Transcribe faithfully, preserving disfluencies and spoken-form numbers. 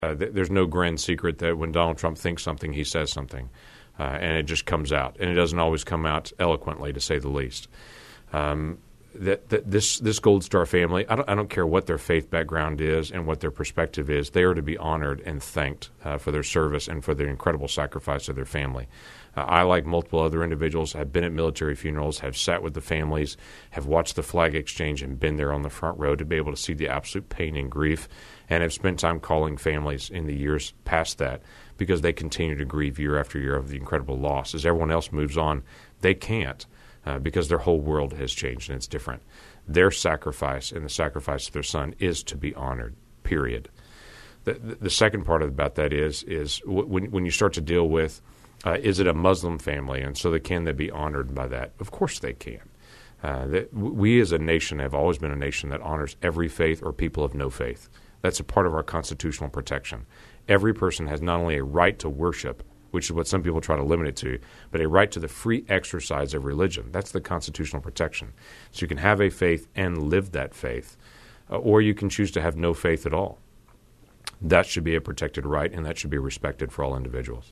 Uh, th- there's no grand secret that when Donald Trump thinks something, he says something, uh, and it just comes out. And it doesn't always come out eloquently, to say the least. Um, that, that this this Gold Star family, I don't, I don't care what their faith background is and what their perspective is, they are to be honored and thanked uh, for their service and for their incredible sacrifice of their family. Uh, I, like multiple other individuals, have been at military funerals, have sat with the families, have watched the flag exchange and been there on the front row to be able to see the absolute pain and grief, and have spent time calling families in the years past that because they continue to grieve year after year of the incredible loss. As everyone else moves on, they can't. Uh, because their whole world has changed and it's different. Their sacrifice and the sacrifice of their son is to be honored, period. The, the, the second part about that is is w- when, when you start to deal with, uh, is it a Muslim family, and so they, can they be honored by that? Of course they can. Uh, that we as a nation have always been a nation that honors every faith or people of no faith. That's a part of our constitutional protection. Every person has not only a right to worship, which is what some people try to limit it to, but a right to the free exercise of religion. That's the constitutional protection. So you can have a faith and live that faith, uh, or you can choose to have no faith at all. That should be a protected right, and that should be respected for all individuals.